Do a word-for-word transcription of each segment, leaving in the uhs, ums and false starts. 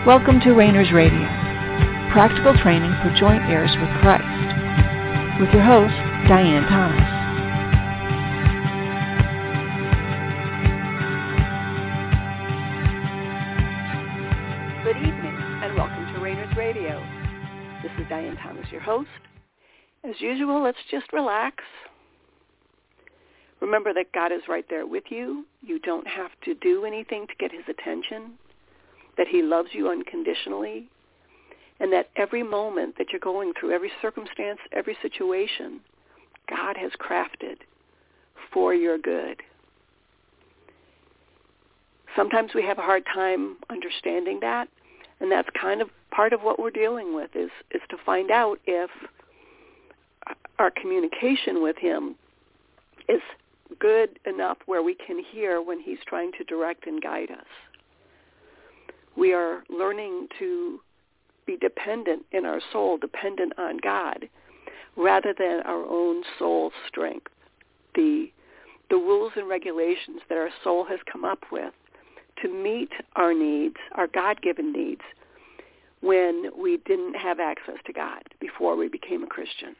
Welcome to Rainers Radio, practical training for joint heirs with Christ, with your host, Diane Thomas. Good evening, and welcome to Rainers Radio. This is Diane Thomas, your host. As usual, let's just relax. Remember that God is right there with you. You don't have to do anything to get his attention, that he loves you unconditionally, and that every moment that you're going through, every circumstance, every situation, God has crafted for your good. Sometimes we have a hard time understanding that, and that's kind of part of what we're dealing with, is, is to find out if our communication with him is good enough where we can hear when he's trying to direct and guide us. We are learning to be dependent in our soul, dependent on God, rather than our own soul strength, the, the rules and regulations that our soul has come up with to meet our needs, our God-given needs, when we didn't have access to God before we became a Christian.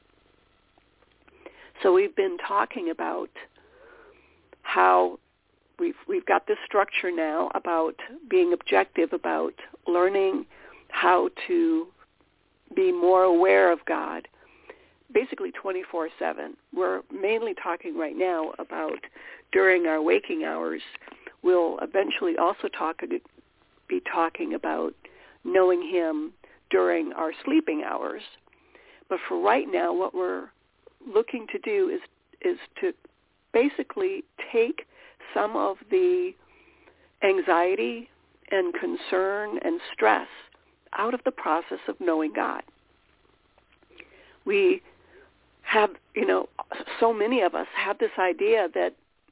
So we've been talking about how we've we've got this structure now about being objective, about learning how to be more aware of God, basically twenty-four seven. We're mainly talking right now about during our waking hours. We'll eventually also talk be talking about knowing him during our sleeping hours. But for right now, what we're looking to do is is to basically take some of the anxiety and concern and stress out of the process of knowing God. We have, you know, so many of us have this idea that,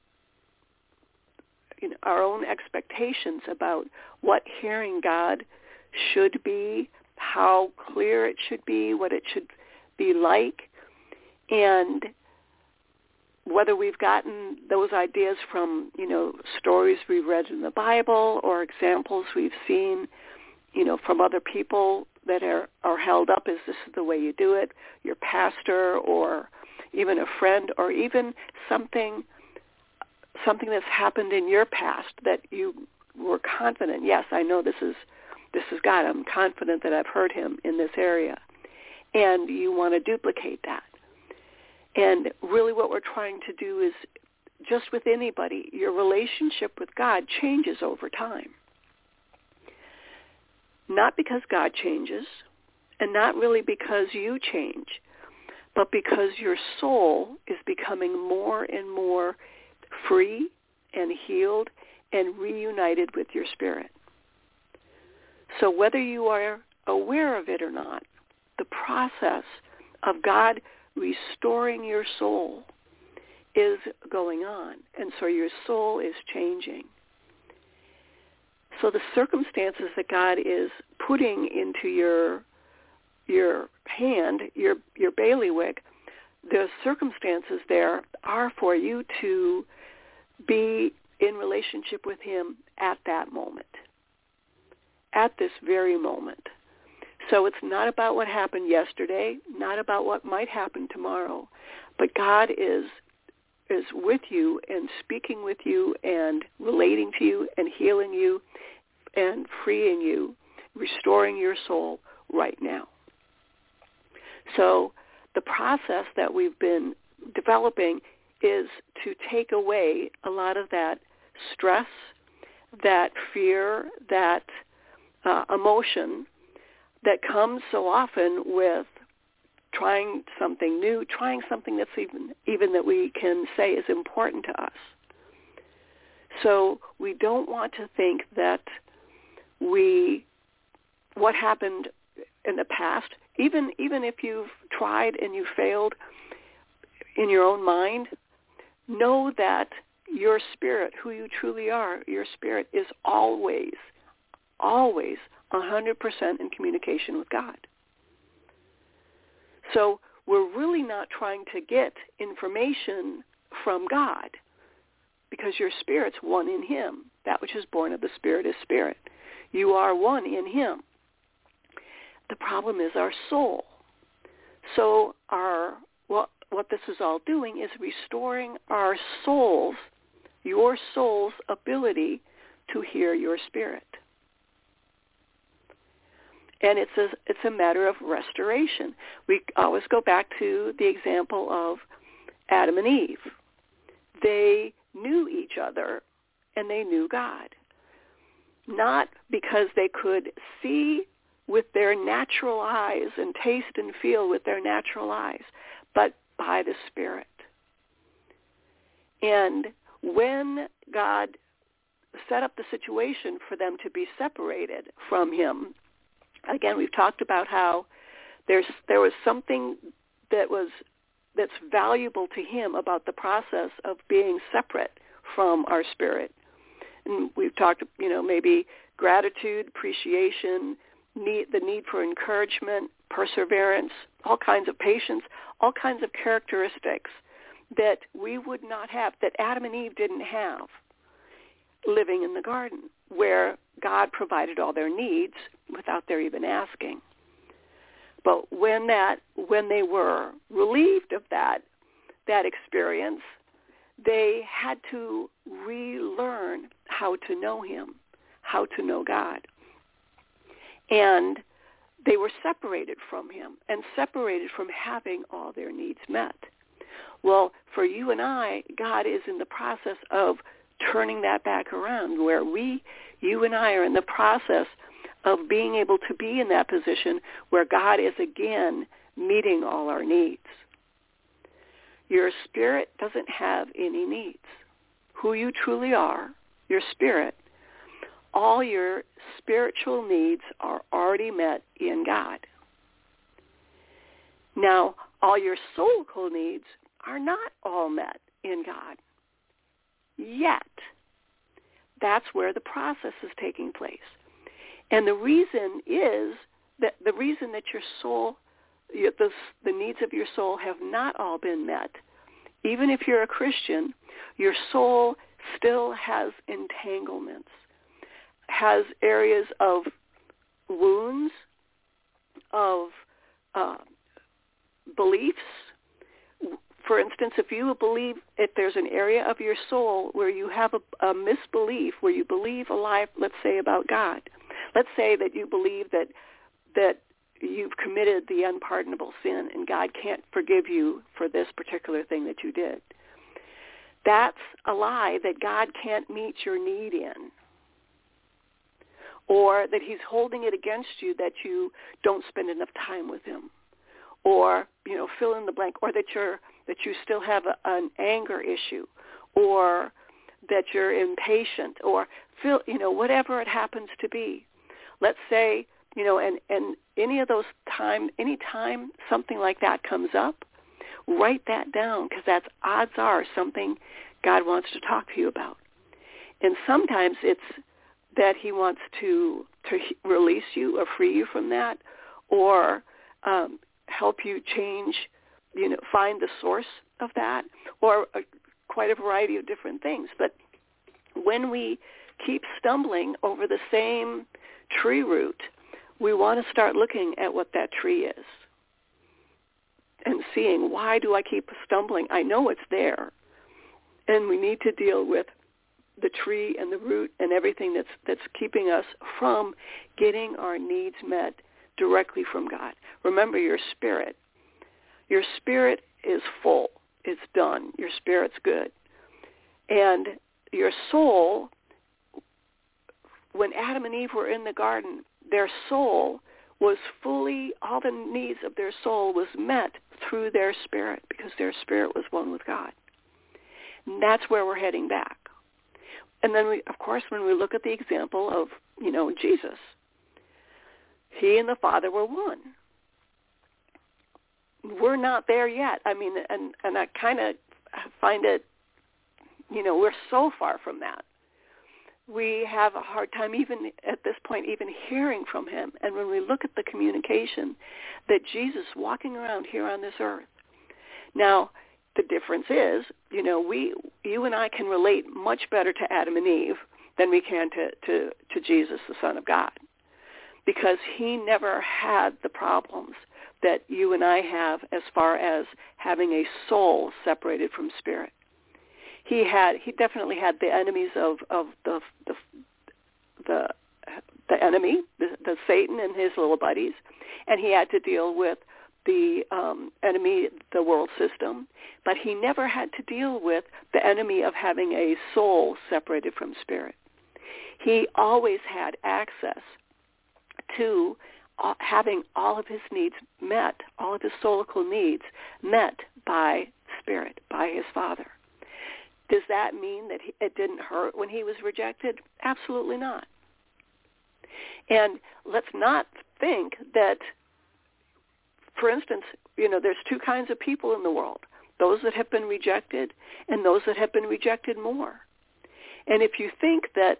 you know, our own expectations about what hearing God should be, how clear it should be, what it should be like, and whether we've gotten those ideas from, you know, stories we've read in the Bible or examples we've seen, you know, from other people that are, are held up as this is the way you do it, your pastor or even a friend, or even something something that's happened in your past that you were confident, yes, I know this is this is God. I'm confident that I've heard him in this area. And you want to duplicate that. And really what we're trying to do is, just with anybody, your relationship with God changes over time. Not because God changes, and not really because you change, but because your soul is becoming more and more free and healed and reunited with your spirit. So whether you are aware of it or not, the process of God restoring your soul is going on, and so your soul is changing. So the circumstances that God is putting into your your hand, your your bailiwick, the circumstances there are for you to be in relationship with him at that moment, at this very moment. So it's not about what happened yesterday, not about what might happen tomorrow, but God is is with you and speaking with you and relating to you and healing you and freeing you, restoring your soul right now. So the process that we've been developing is to take away a lot of that stress, that fear, that uh, emotion that comes so often with trying something new, trying something that's even even that we can say is important to us. So we don't want to think that we, what happened in the past, even even if you've tried and you failed in your own mind, know that your spirit, who you truly are, your spirit is always, always one hundred percent in communication with God. So we're really not trying to get information from God, because your spirit's one in him. That which is born of the Spirit is spirit. You are one in him. The problem is our soul. So our what what this is all doing is restoring our souls, your soul's ability to hear your spirit. And it's a, it's a matter of restoration. We always go back to the example of Adam and Eve. They knew each other and they knew God. Not because they could see with their natural eyes and taste and feel with their natural eyes, but by the Spirit. And when God set up the situation for them to be separated from him, again, we've talked about how there's there was something that was that's valuable to him about the process of being separate from our spirit. And we've talked, you know, maybe gratitude, appreciation, need, the need for encouragement, perseverance, all kinds of patience, all kinds of characteristics that we would not have, that Adam and Eve didn't have living in the garden, where God provided all their needs without their even asking. But when that, when they were relieved of that, that experience, they had to relearn how to know him, how to know God. And they were separated from him and separated from having all their needs met. Well, for you and I, God is in the process of turning that back around, where we, you and I, are in the process of being able to be in that position where God is again meeting all our needs. Your spirit doesn't have any needs. Who you truly are, your spirit, all your spiritual needs are already met in God. Now, all your soulical needs are not all met in God yet. That's where the process is taking place. And the reason is that the reason that your soul, the, the needs of your soul have not all been met, even if you're a Christian, your soul still has entanglements, has areas of wounds, of uh, beliefs. For instance, if you believe, if there's an area of your soul where you have a, a misbelief, where you believe a lie, let's say, about God. Let's say that you believe that that you've committed the unpardonable sin and God can't forgive you for this particular thing that you did. That's a lie that God can't meet your need in, or that he's holding it against you that you don't spend enough time with him, or, you know, fill in the blank, or that you're that you still have a, an anger issue, or that you're impatient, or feel, you know, whatever it happens to be. Let's say, you know, and, and any of those time, any time something like that comes up, write that down, because that's odds are something God wants to talk to you about. And sometimes it's that he wants to to release you or free you from that, or um, help you change, you know, find the source of that, or a, quite a variety of different things. But when we keep stumbling over the same tree root, we want to start looking at what that tree is and seeing, why do I keep stumbling? I know it's there. And we need to deal with the tree and the root and everything that's that's keeping us from getting our needs met directly from God. Remember, your spirit. Your spirit is full. It's done. Your spirit's good. And your soul, when Adam and Eve were in the garden, their soul was fully, all the needs of their soul was met through their spirit, because their spirit was one with God. And that's where we're heading back. And then, we, of course, when we look at the example of, you know, Jesus, he and the Father were one. We're not there yet. I mean, and, and I kind of find it, you know, we're so far from that. We have a hard time even at this point even hearing from him. And when we look at the communication that Jesus walking around here on this earth. Now, the difference is, you know, we, you and I can relate much better to Adam and Eve than we can to, to, to Jesus, the Son of God, because he never had the problems that you and I have as far as having a soul separated from spirit. He had, he definitely had the enemies of, of the, the, the, the enemy, the, the Satan and his little buddies, and he had to deal with the um, enemy, the world system, but he never had to deal with the enemy of having a soul separated from spirit. He always had access to uh, having all of his needs met, all of his soulical needs met by spirit, by his Father. Does that mean that he, it didn't hurt when he was rejected? Absolutely not. And let's not think that, for instance, you know, there's two kinds of people in the world, those that have been rejected and those that have been rejected more. And if you think that,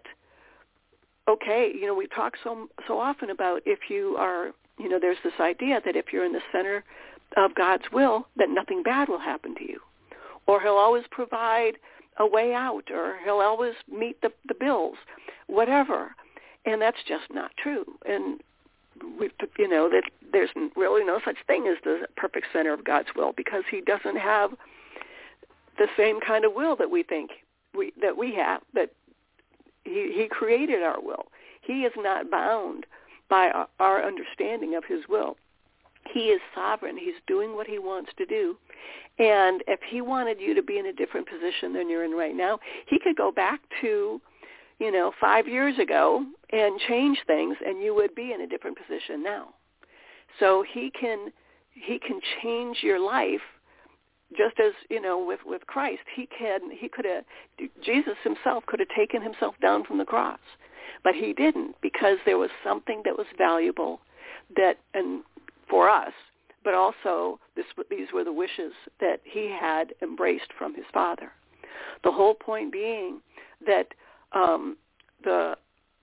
okay, you know, we talk so so often about if you are, you know, there's this idea that if you're in the center of God's will, that nothing bad will happen to you, or he'll always provide a way out, or he'll always meet the, the bills, whatever. And that's just not true. And we, you know, that there's really no such thing as the perfect center of God's will, because he doesn't have the same kind of will that we think we that we have. That he, he created our will. He is not bound by our, our understanding of his will. He is sovereign. He's doing what he wants to do. And if he wanted you to be in a different position than you're in right now, he could go back to, you know, five years ago and change things, and you would be in a different position now. So he can he can change your life, just as, you know, with, with Christ. He can he could have Jesus himself could have taken himself down from the cross, but he didn't, because there was something that was valuable that and for us, but also this these were the wishes that he had embraced from his Father. The whole point being that um, the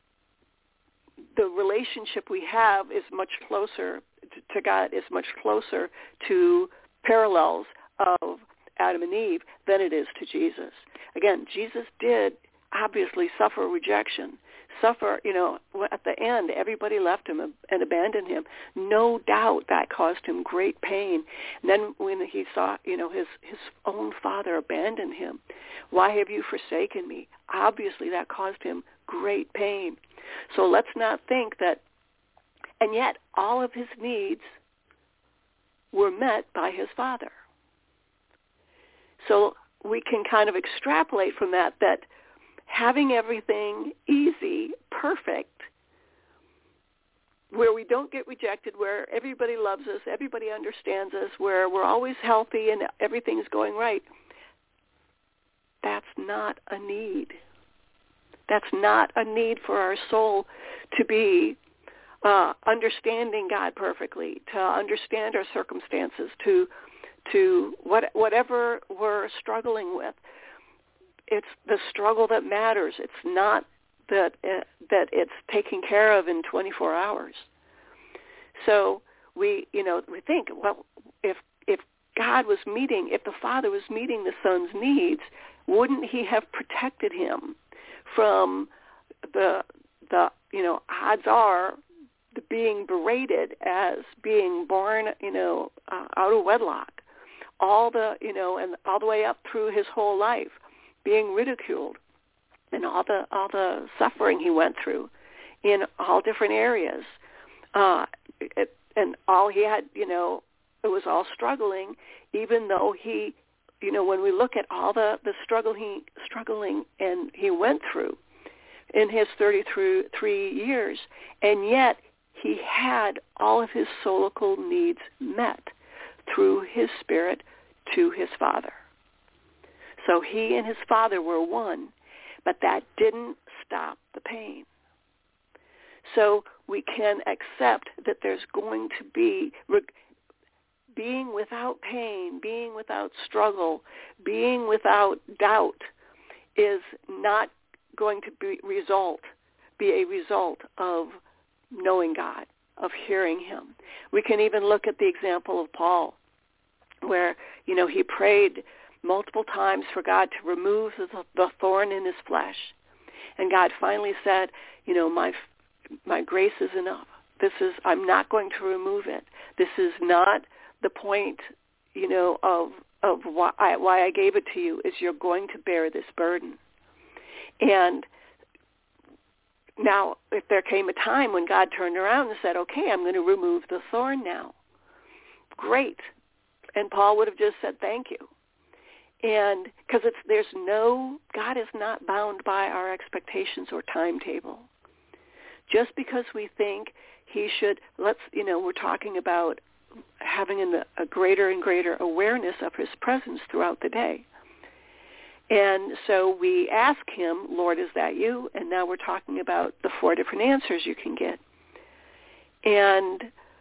the relationship we have is much closer to God, is much closer to parallels of Adam and Eve than it is to Jesus. Again, Jesus did obviously suffer rejection, suffer, you know, at the end, everybody left him and abandoned him. No doubt that caused him great pain. And then when he saw, you know, his, his own Father abandon him, why have you forsaken me? Obviously that caused him great pain. So let's not think that, and yet all of his needs were met by his Father. So we can kind of extrapolate from that that having everything easy, perfect, where we don't get rejected, where everybody loves us, everybody understands us, where we're always healthy and everything's going right, that's not a need. That's not a need for our soul to be uh, understanding God perfectly, to understand our circumstances, to to what, whatever we're struggling with. It's the struggle that matters. It's not that uh, that it's taken care of in twenty-four hours. So we, you know, we think, well, if if God was meeting, if the Father was meeting the Son's needs, wouldn't he have protected him from the the you know odds are the being berated as being born, you know, uh, out of wedlock, all the you know, and all the way up through his whole life, being ridiculed, and all the all the suffering he went through in all different areas, uh, it, and all he had, you know, it was all struggling. Even though he, you know, when we look at all the the struggle he struggling and he went through in his thirty-three years, and yet he had all of his soulical needs met through his Spirit to his Father. So he and his Father were one, but that didn't stop the pain. So we can accept that there's going to be, being without pain, being without struggle, being without doubt is not going to be result, be a result of knowing God, of hearing him. We can even look at the example of Paul, where, you know, he prayed multiple times for God to remove the, the thorn in his flesh. And God finally said, you know, my my grace is enough. This is, I'm not going to remove it. This is not the point, you know, of of why I, why I gave it to you, is you're going to bear this burden. And now, if there came a time when God turned around and said, okay, I'm going to remove the thorn now, great. And Paul would have just said, thank you. And because it's, there's no, God is not bound by our expectations or timetable. Just because we think he should, let's, you know, we're talking about having an, a greater and greater awareness of his presence throughout the day. And so we ask him, Lord, is that you? And now we're talking about the four different answers you can get. And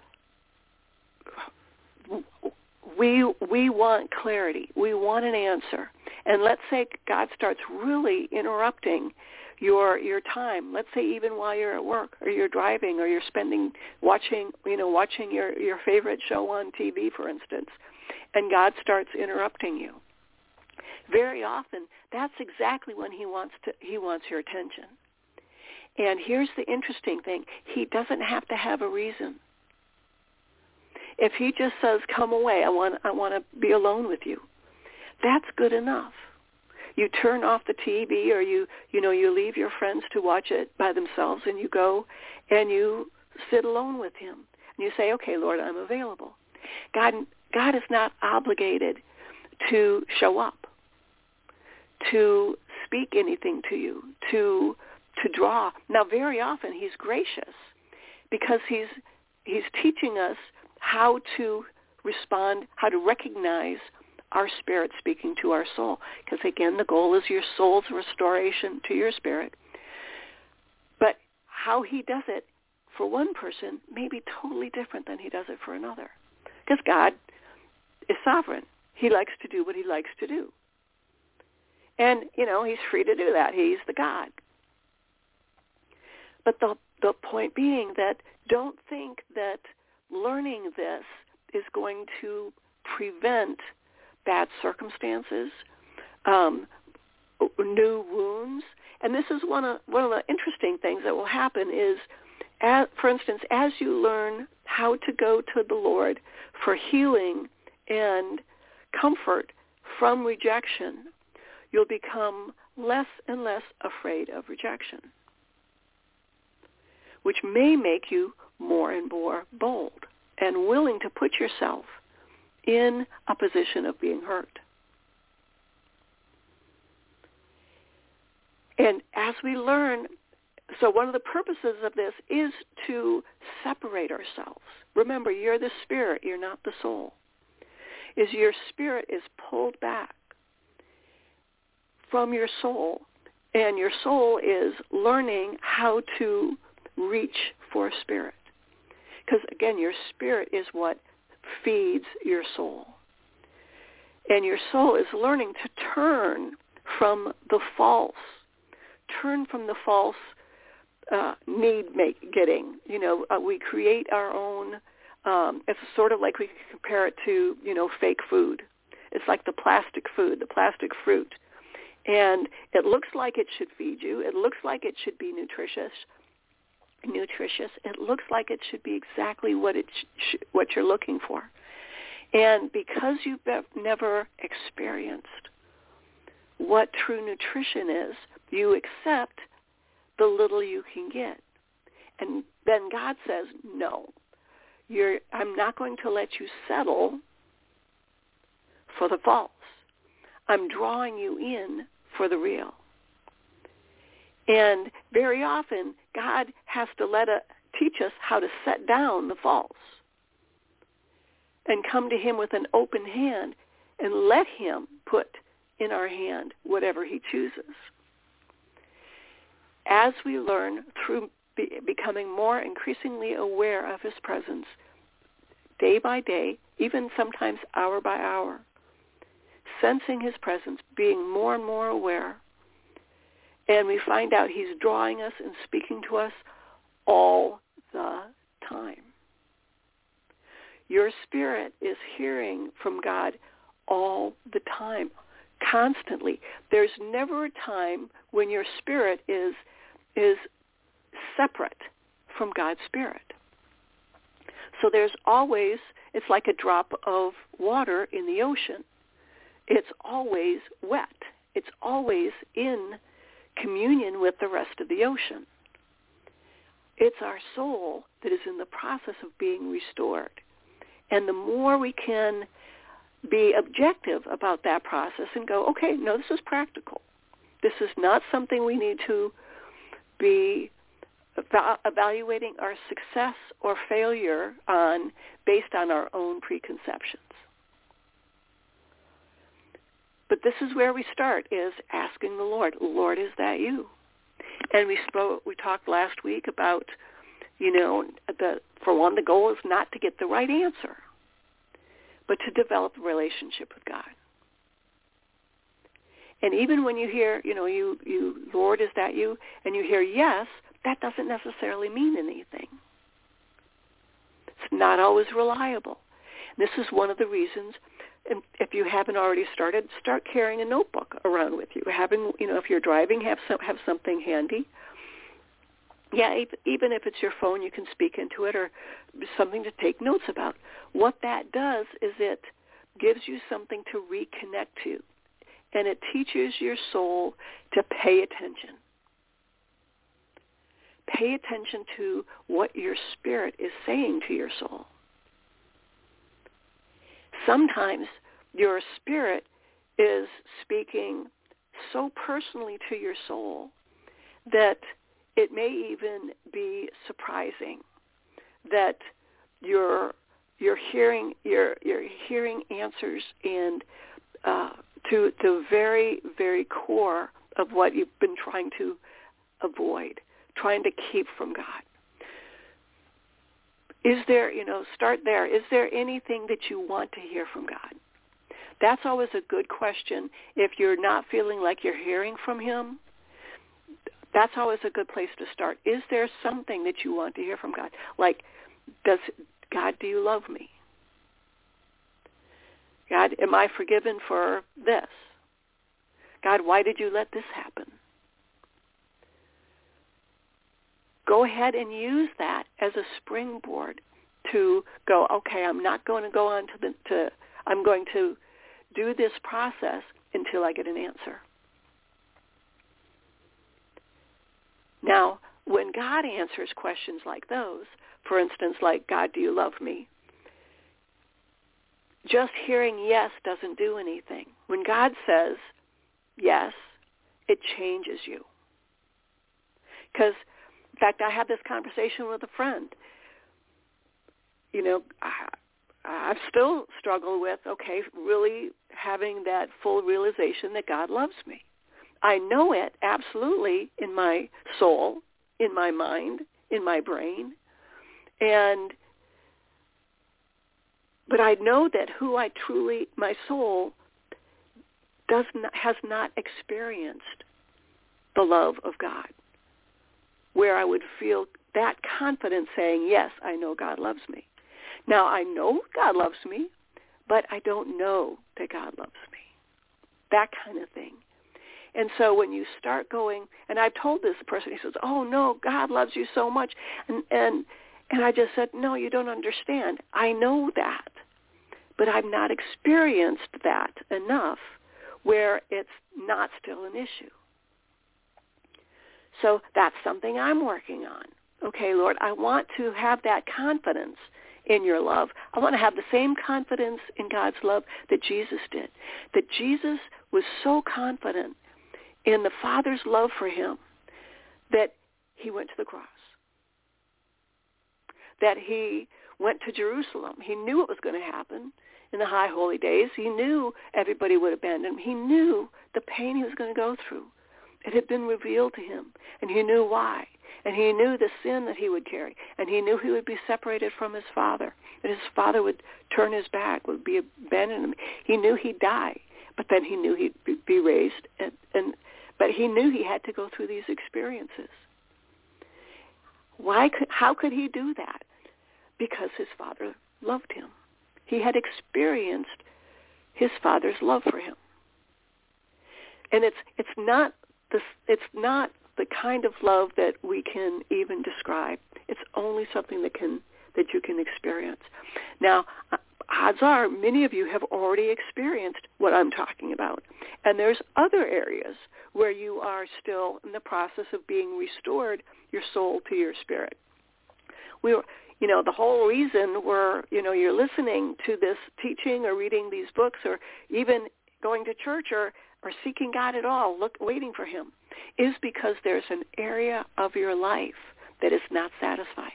we we want clarity. We want an answer. And let's say God starts really interrupting your your time. Let's say even while you're at work, or you're driving, or you're spending watching, you know, watching your, your favorite show on T V, for instance, and God starts interrupting you. Very often, that's exactly when he wants to he wants your attention. And here's the interesting thing. He doesn't have to have a reason. If he just says, come away, I want I want to be alone with you, that's good enough. You turn off the T V, or you you know you leave your friends to watch it by themselves, and you go and you sit alone with him. And you say, okay, Lord, I'm available. God God is not obligated to show up, to speak anything to you, to to draw. Now, very often he's gracious because he's he's teaching us how to respond, how to recognize our spirit speaking to our soul. Because again, the goal is your soul's restoration to your spirit. But how he does it for one person may be totally different than he does it for another. Because God is sovereign. He likes to do what he likes to do. And, you know, he's free to do that. He's the God. But the the point being that don't think that learning this is going to prevent bad circumstances, um, new wounds. And this is one of one of the interesting things that will happen is, as, for instance, as you learn how to go to the Lord for healing and comfort from rejection, you'll become less and less afraid of rejection, which may make you more and more bold and willing to put yourself in a position of being hurt. And as we learn, so one of the purposes of this is to separate ourselves. Remember, you're the spirit, you're not the soul. Is your spirit is pulled back from your soul, and your soul is learning how to reach for spirit. Because, again, your spirit is what feeds your soul. And your soul is learning to turn from the false, turn from the false uh, need-getting. You know, uh, we create our own, um, it's sort of like we can compare it to, you know, fake food. It's like the plastic food, the plastic fruit. And it looks like it should feed you. It looks like it should be nutritious. nutritious. It looks like it should be exactly what it sh- what you're looking for. And because you've never experienced what true nutrition is, you accept the little you can get. And then God says, no, you're, I'm not going to let you settle for the false. I'm drawing you in for the real. And very often, God has to let a, teach us how to set down the false and come to him with an open hand and let him put in our hand whatever he chooses. As we learn through be, becoming more increasingly aware of his presence, day by day, even sometimes hour by hour, sensing his presence, being more and more aware, and we find out he's drawing us and speaking to us all the time. Your spirit is hearing from God all the time, constantly. There's never a time when your spirit is is separate from God's Spirit. So there's always, it's like a drop of water in the ocean. It's always wet. It's always in communion with the rest of the ocean. It's our soul that is in the process of being restored. And the more we can be objective about that process and go, okay, no, this is practical. This is not something we need to be eva- evaluating our success or failure on based on our own preconceptions. But this is where we start, is asking the Lord, Lord, is that you? And we spoke, we talked last week about, you know, the, for one, the goal is not to get the right answer, but to develop a relationship with God. And even when you hear, you know, you, you, Lord, is that you? And you hear yes, that doesn't necessarily mean anything. It's not always reliable. And this is one of the reasons, and if you haven't already started, start carrying a notebook around with you. Having, you know, if you're driving, have some, have something handy. Yeah, even if it's your phone, you can speak into it, or something to take notes about. What that does is it gives you something to reconnect to, and it teaches your soul to pay attention. Pay attention to what your spirit is saying to your soul. Sometimes your spirit is speaking so personally to your soul that it may even be surprising that you're you're hearing you're you're hearing answers and uh, to the very very core of what you've been trying to avoid, trying to keep from God. Is there, you know, start there. Is there anything that you want to hear from God? That's always a good question. If you're not feeling like you're hearing from him, that's always a good place to start. Is there something that you want to hear from God? Like, does God, do you love me? God, am I forgiven for this? God, why did you let this happen? Go ahead and use that as a springboard to go, okay, I'm not going to go on to the, to, I'm going to do this process until I get an answer. Now, when God answers questions like those, for instance, like, God, do you love me? Just hearing yes doesn't do anything. When God says yes, it changes you. Because, in fact, I had this conversation with a friend. You know, I, I've still struggled with, okay, really having that full realization that God loves me. I know it absolutely in my soul, in my mind, in my brain. And, but I know that who I truly, my soul, does not, has not experienced the love of God, where I would feel that confidence saying, yes, I know God loves me. Now, I know God loves me, but I don't know that God loves me. That kind of thing. And so when you start going, and I've told this person, he says, oh, no, God loves you so much. And, and, and I just said, no, you don't understand. I know that, but I've not experienced that enough where it's not still an issue. So that's something I'm working on. Okay, Lord, I want to have that confidence in your love. I want to have the same confidence in God's love that Jesus did, that Jesus was so confident in the Father's love for him that he went to the cross, that he went to Jerusalem. He knew it was going to happen in the high holy days. He knew everybody would abandon him. He knew the pain he was going to go through. It had been revealed to him, and he knew why. And he knew the sin that he would carry, and he knew he would be separated from his Father, that his Father would turn his back, would be abandoned him. He knew he'd die, but then he knew he'd be raised, and, and but he knew he had to go through these experiences. Why could, how could he do that? Because his Father loved him. He had experienced his Father's love for him. And it's it's not this it's not the kind of love that we can even describe. It's only something that can that you can experience. Now, odds are many of you have already experienced what I'm talking about. And there's other areas where you are still in the process of being restored, your soul to your spirit. We were, you know, the whole reason we're, you know, you're listening to this teaching or reading these books or even going to church or, or seeking God at all, look, waiting for him, is because there's an area of your life that is not satisfied,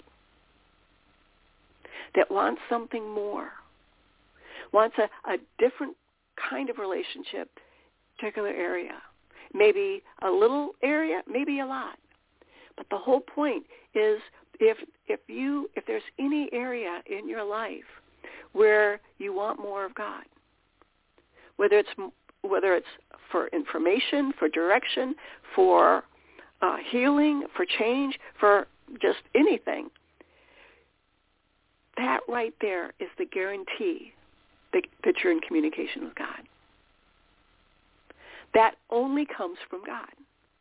that wants something more, wants a, a different kind of relationship, particular area. Maybe a little area, maybe a lot. But the whole point is if if you if there's any area in your life where you want more of God, whether it's whether it's for information, for direction, for uh, healing, for change, for just anything, that right there is the guarantee that, that you're in communication with God. That only comes from God.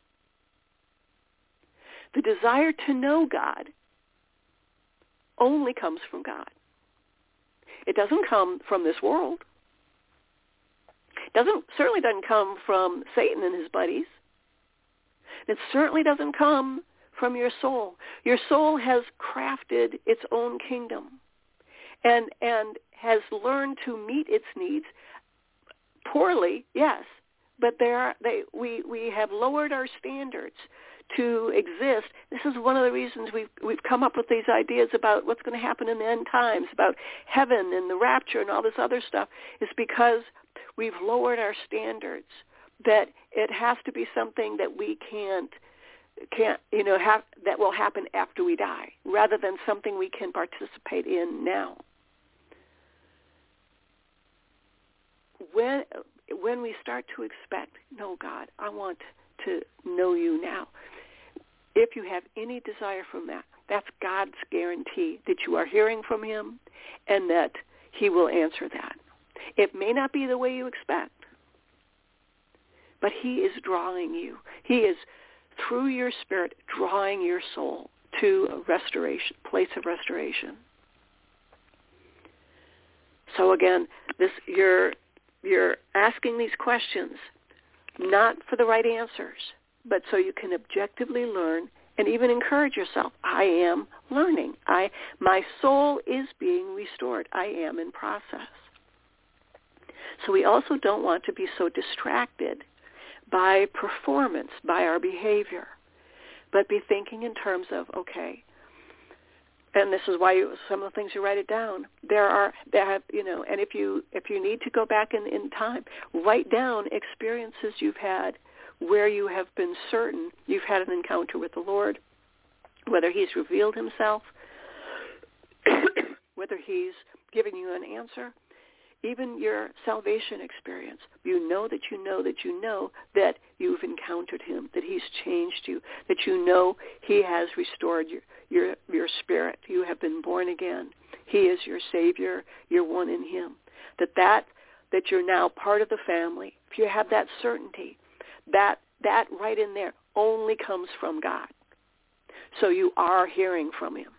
The desire to know God only comes from God. It doesn't come from this world. It doesn't certainly doesn't come from Satan and his buddies. It certainly doesn't come from your soul. Your soul has crafted its own kingdom and and has learned to meet its needs poorly, yes, but there are, they we, we have lowered our standards to exist. This is one of the reasons we've we've come up with these ideas about what's going to happen in the end times, about heaven and the rapture and all this other stuff, is because we've lowered our standards, that it has to be something that we can't can't you know have that will happen after we die, rather than something we can participate in now. When when we start to expect, no, God, I want to know you now. If you have any desire from that, that's God's guarantee that you are hearing from him and that he will answer that. It may not be the way you expect, but he is drawing you. He is, through your spirit, drawing your soul to a restoration, place of restoration. So again, this you're you're asking these questions not for the right answers, but so you can objectively learn and even encourage yourself. I am learning. I my soul is being restored. I am in process. So we also don't want to be so distracted by performance, by our behavior, but be thinking in terms of, okay, and this is why you, some of the things you write it down. There are, there have, you know, and if you if you need to go back in, in time, write down experiences you've had where you have been certain you've had an encounter with the Lord, whether he's revealed himself, whether he's given you an answer, even your salvation experience. You know that you know that you know that you've encountered him, that he's changed you, that you know he has restored your, your, your spirit. You have been born again. He is your Savior. You're one in him. That, that that you're now part of the family. If you have that certainty, that that right in there only comes from God. So you are hearing from him.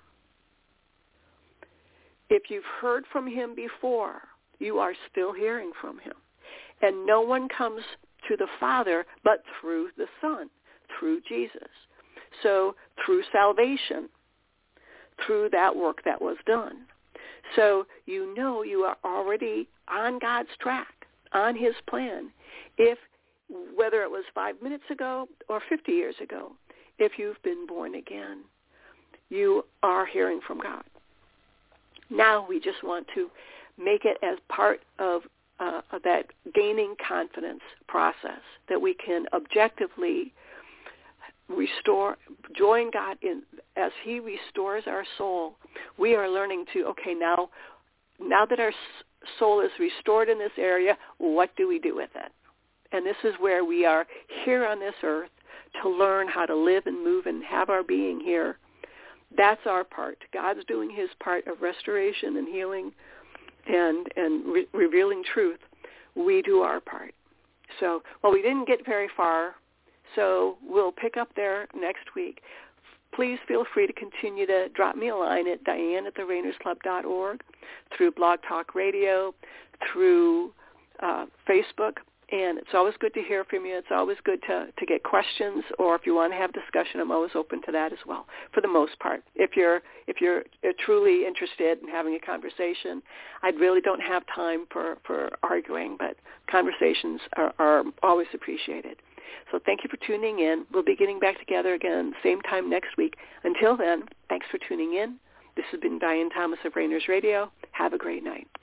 If you've heard from him before, you are still hearing from him. And no one comes to the Father but through the Son, through Jesus. So through salvation, through that work that was done. So you know you are already on God's track, on his plan. If, whether it was five minutes ago or fifty years ago, if you've been born again, you are hearing from God. Now we just want to make it as part of, uh, of that gaining confidence process, that we can objectively restore, join God in as he restores our soul. We are learning to, okay, now, now that our soul is restored in this area, what do we do with it? And this is where we are here on this earth to learn how to live and move and have our being here. That's our part. God's doing his part of restoration and healing and and re- revealing truth. We do our part. So, well, we didn't get very far, so we'll pick up there next week. Please feel free to continue to drop me a line at diane at the rainers club dot org, through Blog Talk Radio, through uh, Facebook. And it's always good to hear from you. It's always good to, to get questions, or if you want to have discussion, I'm always open to that as well, for the most part. If you're if you're truly interested in having a conversation, I really don't have time for, for arguing, but conversations are, are always appreciated. So thank you for tuning in. We'll be getting back together again same time next week. Until then, thanks for tuning in. This has been Diane Thomas of Rainers Radio. Have a great night.